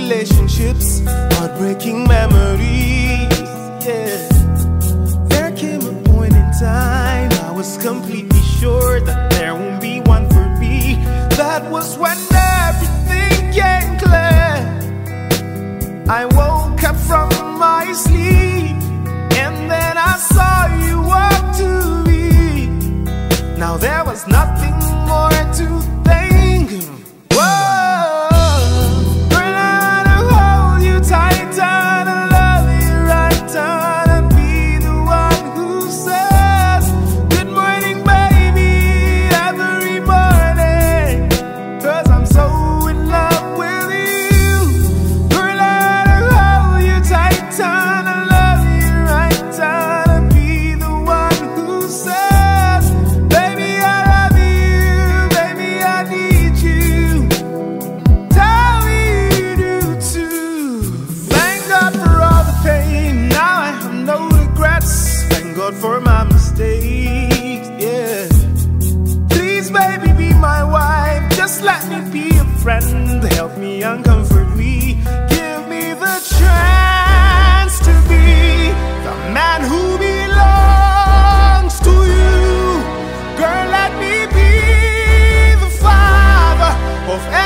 relationships, heartbreaking memories. Yeah. There came a point in time I was completely sure that there won't be one for me. That was when everything came clear. I woke up from my sleep, and then I saw you walk to me. Now there was nothing more to think. Whoa, girl, I wanna hold you tight and love you right and be the one who says good morning, baby, every morning. 'Cause I'm so in love with you. Girl, I wanna hold you tight and love you right and be the one who says, baby, I love you, baby, I need you. Tell me you do too. Thank God for all the pain, now I have no regrets. Thank God for my mistakes, yeah. Please, baby, be my wife. Just let me be a friend. Help me and comfort me. Give me the chance to be the man who belongs to you. Girl, let me be the father of